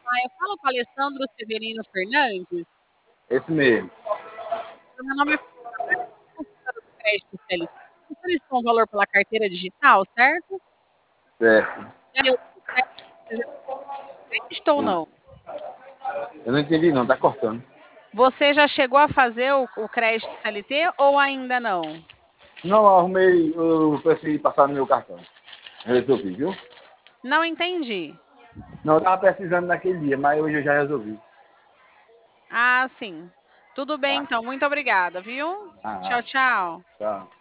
Ah, eu falo com o Alessandro Severino Fernandes. Esse mesmo. Meu nome é consultora do crédito CLT. Você solicitou um valor pela carteira digital, certo? Certo. E aí eu crédito ou não? Eu não entendi não, tá cortando. Você já chegou a fazer o crédito CLT ou ainda não? Não, eu arrumei, eu preferi passar no meu cartão. Eu resolvi, viu? Não entendi. Não, eu tava precisando naquele dia, mas hoje eu já resolvi. Ah, sim. Tudo bem, Tá? então. Muito obrigada, viu? Ah, Tchau, tchau. tá.